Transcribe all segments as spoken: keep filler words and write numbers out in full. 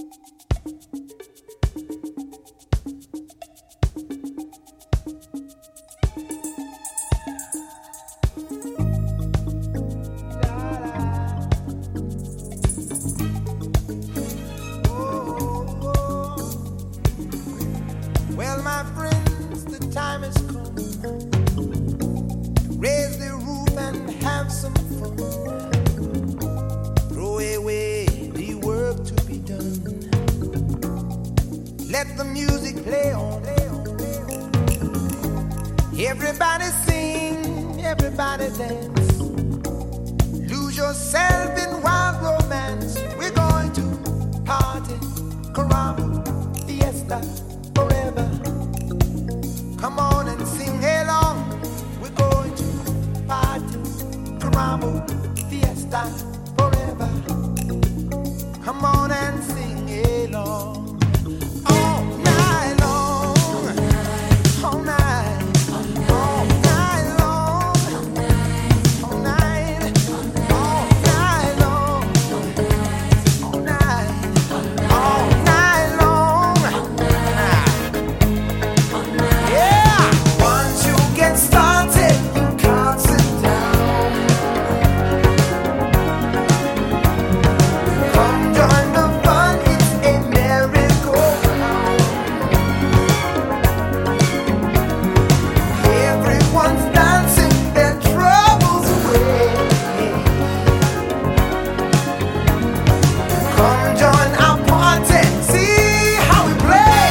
Well, my friends, the time has come. Raise the roof and have some fun. Throw away the work to be done. Let the music play on. Everybody sing, everybody dance. Lose yourself in wild romance. We're going to party, caramba, fiesta, forever. Come on and sing along. We're going to party, caramba, fiesta, forever. Come on and sing along. All night long, all night, all night long, all night, all night long, all night, all night long. Yeah, once you get started, you can't sit down. Come join the fun, it's a merry-go-round. Everyone's dancing their troubles away. Come join our party, see how we play.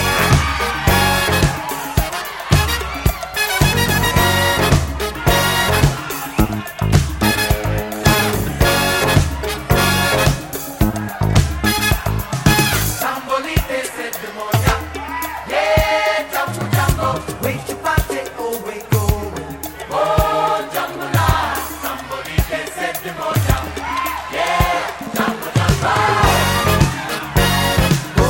Tambolite said the moja, yeah, jambo jambo, wait to party, oh we going, oh jambo la. Tambolite said the moja, yeah, jambo jambo, oh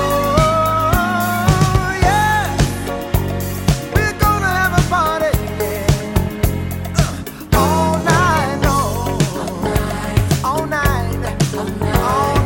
yeah, we're gonna have a party, yeah, all night long, all night, all night, all